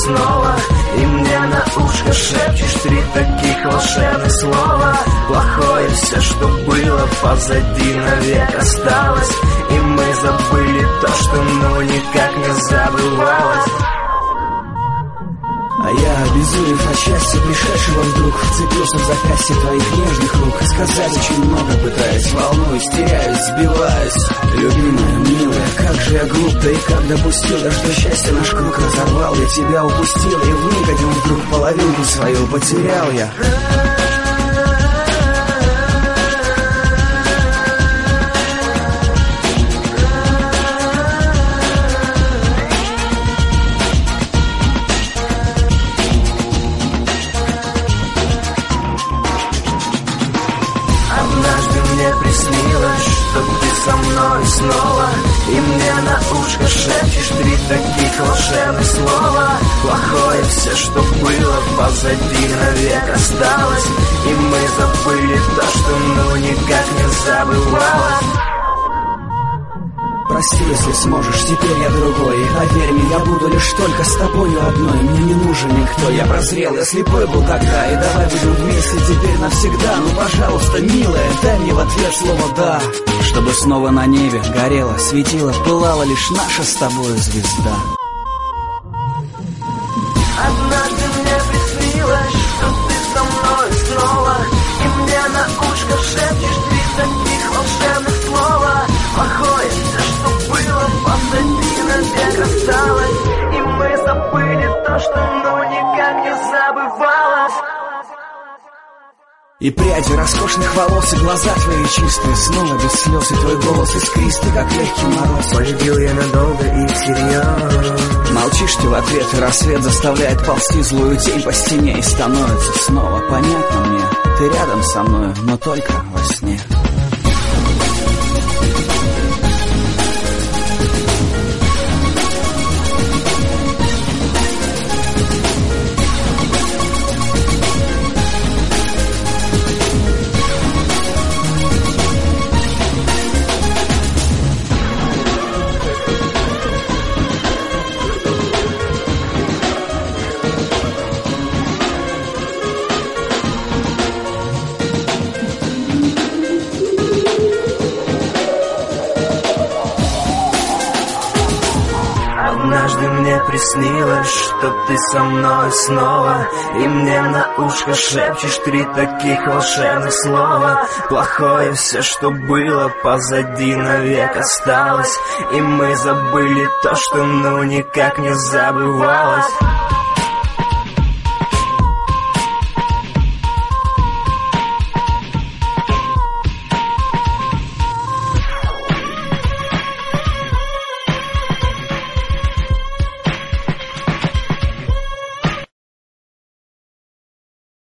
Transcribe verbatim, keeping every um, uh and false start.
снова. И мне на ушко шепчешь три таких волшебных слова. Плохое все, что было позади, навек осталось. И мы забыли то, что ну никак не забывалось. А я, обезумев от счастья пришедшего вдруг, вцепился в запястье твоих нежных рук. Сказать очень много пытаюсь, волнуюсь, теряюсь, сбиваюсь. Любимая, милая, как же я глуп, да и как допустил, да что счастье наш круг разорвал. Я тебя упустил, и вмиг один вдруг половинку свою потерял я. Приснилось, что ты со мной снова. И мне на ушко шепчешь три таких волшебных слова. Плохое все, что было позади, навек осталось. И мы забыли то, что ну никак не забывалось. Прости, если сможешь, теперь я другой. И поверь мне, я буду лишь только с тобою одной. Мне не нужен никто, я прозрел, я слепой был тогда. И давай будем вместе теперь навсегда. Ну, пожалуйста, милая, дай мне в ответ слово «да». Чтобы снова на небе горела, светила, пылала лишь наша с тобою звезда. Однажды мне приснилось, что ты со мной снова. И мне на ушко шепчешь три таких волшебных слова. Плохое все, что было позади, навек осталось. И мы забыли то, что ну никак не забывалось. И пряди роскошных волос, и глаза твои чистые, снова без слез, и твой голос искристый, как легкий мороз. Полюбил я надолго и всерьез. Молчишь ты в ответ, и рассвет заставляет ползти злую тень по стене. И становится снова понятно мне, ты рядом со мною, но только во сне. Однажды мне приснилось, что ты со мной снова. И мне на ушко шепчешь три таких волшебных слова. Плохое все, что было позади, навек осталось. И мы забыли то, что ну никак не забывалось.